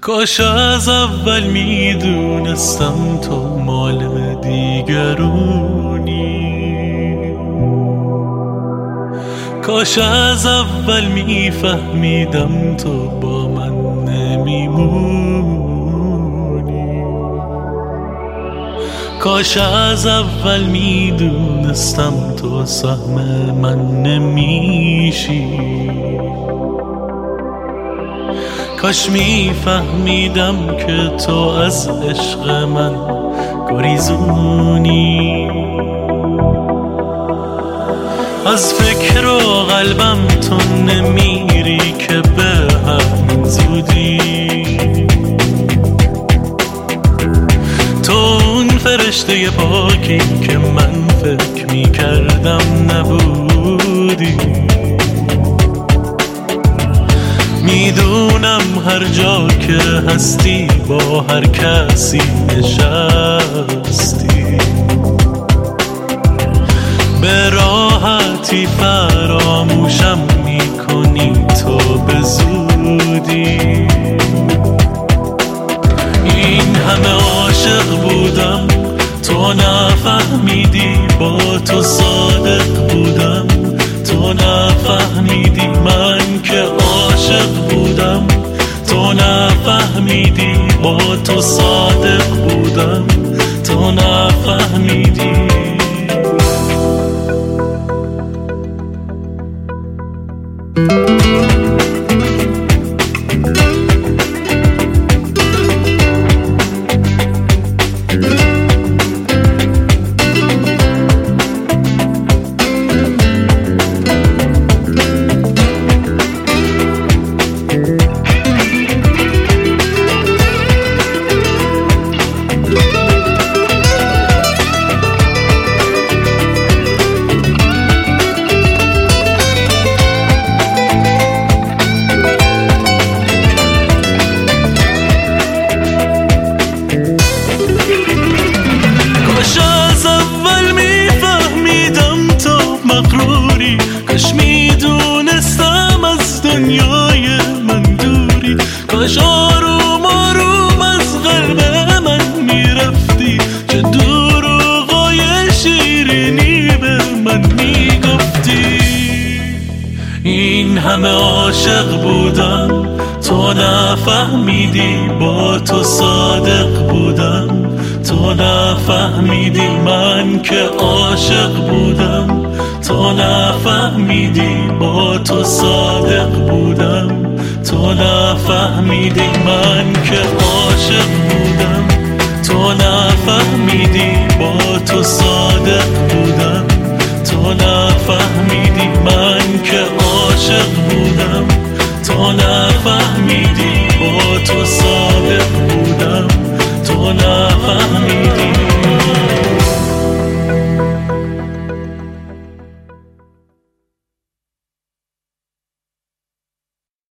کاش از اول میدونستم تو مال دیگرونی، کاش از اول میفهمیدم تو با من نمیمونی، کاش از اول میدونستم تو سهم من نمیشی، کاش میفهمیدم که تو از عشق من گریزونی. از فکر و قلبم تو نمیری که به همین زودی، تو اون فرشته پاکی که من فکر میکردم نبودی. میدونم هر جا که هستی با هر کسی نشستی، به راحتی فراموشم میکنی تو به زودی. این همه عاشق بودم تو نفهمیدی، با تو صادق بودم تو نفهمیدی، من که عاشق بودم تو نفهمیدی، با تو صادق بودم تو نفهمیدی. کاش میدونستم از دنیای من دوری، کاش آروم آروم از قلب من میرفتی، چه دروغای شیرینی به من میگفتی. این همه عاشق بودم تو نفهمیدی، با تو صادق بودم تو نفهمیدی، من که عاشق بودم تو نفهمیدی، با تو صادق بودم تو نفهمیدی، من که عاشق بودم تو نفهمیدی.